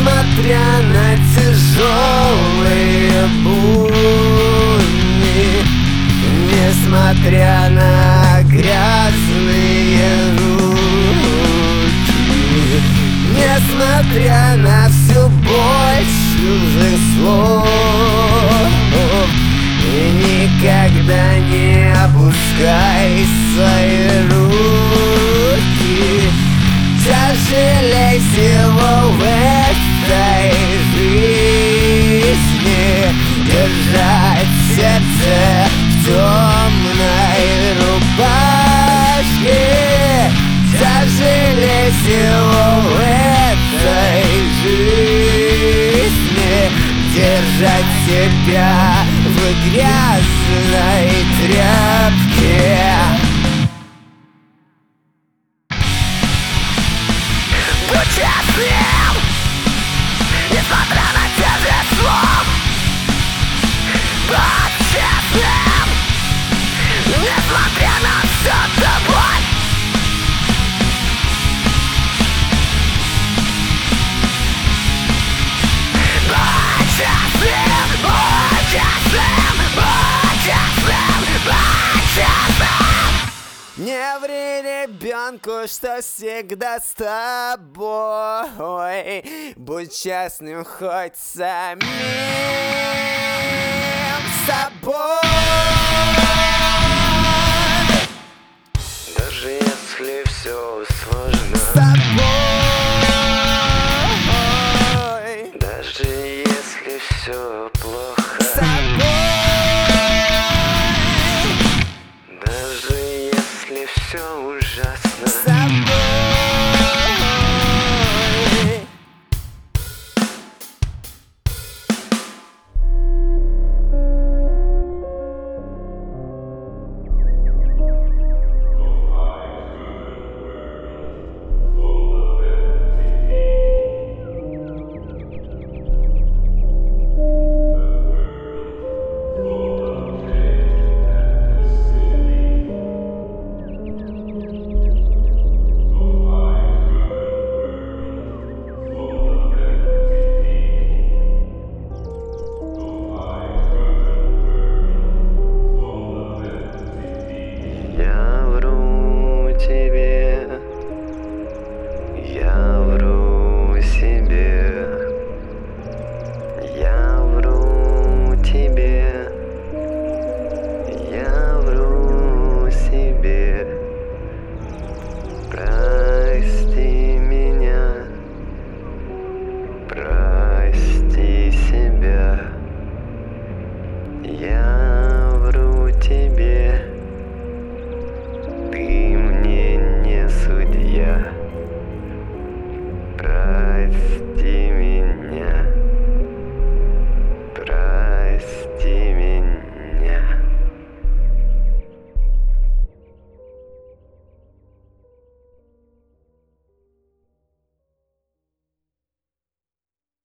Несмотря на тяжелые будни, несмотря на грязные руки, несмотря на все больше чужих слов, и никогда не опускай свои руки. Тяжелей всего в этой жизни держать сердце в темной рубашке. Тяжелей всего в этой жизни держать себя в грязной тряпке. Будь честным, несмотря на тяжесть слов. Будь честным, несмотря на всю эту боль. Будь честным, будь честным, будь честным, будь честным. Не ври ребенку, что всегда с тобой. Будь честным хоть самим собой. Даже если все сложно,